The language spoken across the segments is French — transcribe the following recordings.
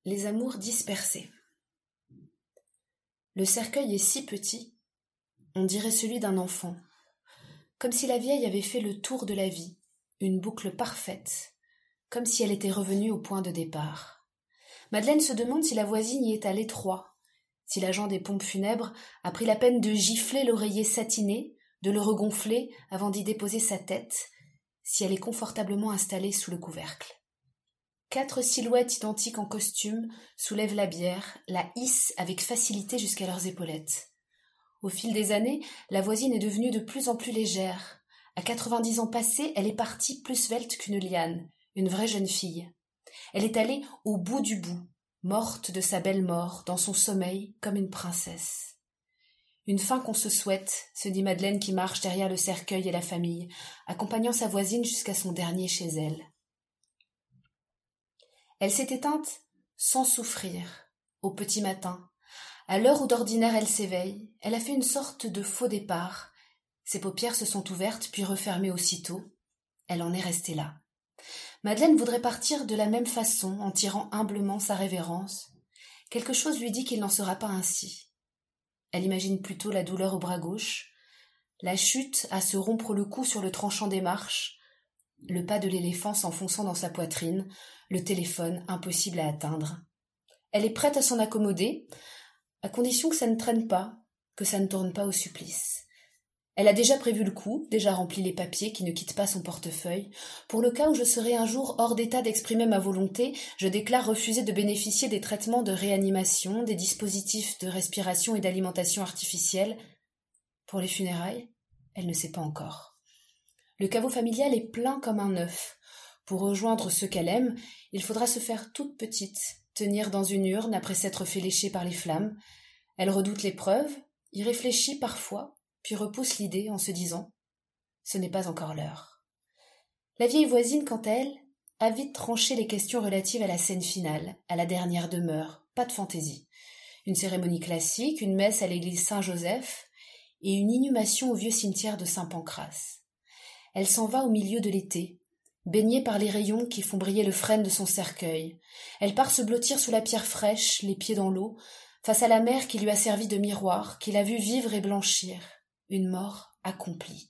Les amours dispersés. Le cercueil est si petit, on dirait celui d'un enfant, comme si la vieille avait fait le tour de la vie, une boucle parfaite, comme si elle était revenue au point de départ. Madeleine se demande si la voisine y est à l'étroit, si l'agent des pompes funèbres a pris la peine de gifler l'oreiller satiné, de le regonfler avant d'y déposer sa tête, si elle est confortablement installée sous le couvercle. 4 silhouettes identiques en costume soulèvent la bière, la hissent avec facilité jusqu'à leurs épaulettes. Au fil des années, la voisine est devenue de plus en plus légère. À 90 ans passés, elle est partie plus svelte qu'une liane, une vraie jeune fille. Elle est allée au bout du bout, morte de sa belle mort, dans son sommeil, comme une princesse. Une fin qu'on se souhaite, se dit Madeleine qui marche derrière le cercueil et la famille, accompagnant sa voisine jusqu'à son dernier chez elle. Elle s'est éteinte sans souffrir, au petit matin. À l'heure où d'ordinaire elle s'éveille, elle a fait une sorte de faux départ. Ses paupières se sont ouvertes puis refermées aussitôt. Elle en est restée là. Madeleine voudrait partir de la même façon, en tirant humblement sa révérence. Quelque chose lui dit qu'il n'en sera pas ainsi. Elle imagine plutôt la douleur au bras gauche, la chute à se rompre le cou sur le tranchant des marches, le pas de l'éléphant s'enfonçant dans sa poitrine, le téléphone impossible à atteindre. Elle est prête à s'en accommoder, à condition que ça ne traîne pas, que ça ne tourne pas au supplice. Elle a déjà prévu le coup, déjà rempli les papiers qui ne quittent pas son portefeuille. Pour le cas où je serai un jour hors d'état d'exprimer ma volonté, je déclare refuser de bénéficier des traitements de réanimation, des dispositifs de respiration et d'alimentation artificielle. Pour les funérailles, elle ne sait pas encore. Le caveau familial est plein comme un œuf. Pour rejoindre ceux qu'elle aime, il faudra se faire toute petite, tenir dans une urne après s'être fait lécher par les flammes. Elle redoute l'épreuve, y réfléchit parfois, puis repousse l'idée en se disant « ce n'est pas encore l'heure ». La vieille voisine, quant à elle, a vite tranché les questions relatives à la scène finale, à la dernière demeure, pas de fantaisie. Une cérémonie classique, une messe à l'église Saint-Joseph et une inhumation au vieux cimetière de Saint-Pancrace. Elle s'en va au milieu de l'été, baignée par les rayons qui font briller le frêne de son cercueil. Elle part se blottir sous la pierre fraîche, les pieds dans l'eau, face à la mer qui lui a servi de miroir, qui l'a vue vivre et blanchir. Une mort accomplie.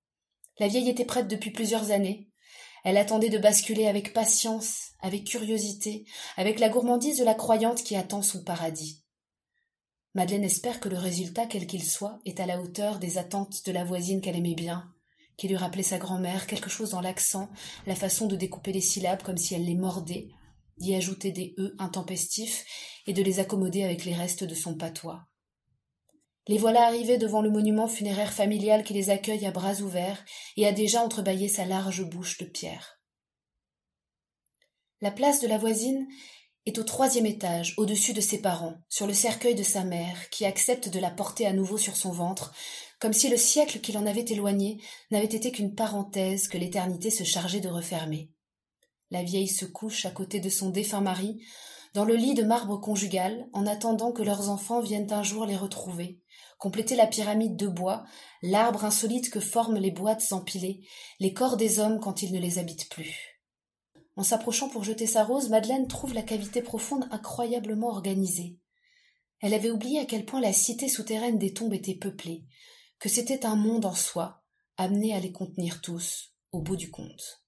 La vieille était prête depuis plusieurs années. Elle attendait de basculer avec patience, avec curiosité, avec la gourmandise de la croyante qui attend son paradis. Madeleine espère que le résultat, quel qu'il soit, est à la hauteur des attentes de la voisine qu'elle aimait bien, qui lui rappelait sa grand-mère, quelque chose dans l'accent, la façon de découper les syllabes comme si elle les mordait, d'y ajouter des « e » intempestifs et de les accommoder avec les restes de son patois. Les voilà arrivés devant le monument funéraire familial qui les accueille à bras ouverts et a déjà entrebâillé sa large bouche de pierre. La place de la voisine est au 3e étage, au-dessus de ses parents, sur le cercueil de sa mère, qui accepte de la porter à nouveau sur son ventre, comme si le siècle qui l'en avait éloignée n'avait été qu'une parenthèse que l'éternité se chargeait de refermer. La vieille se couche à côté de son défunt mari, dans le lit de marbre conjugal, en attendant que leurs enfants viennent un jour les retrouver, compléter la pyramide de bois, l'arbre insolite que forment les boîtes empilées, les corps des hommes quand ils ne les habitent plus. En s'approchant pour jeter sa rose, Madeleine trouve la cavité profonde incroyablement organisée. Elle avait oublié à quel point la cité souterraine des tombes était peuplée, que c'était un monde en soi, amené à les contenir tous, au bout du compte.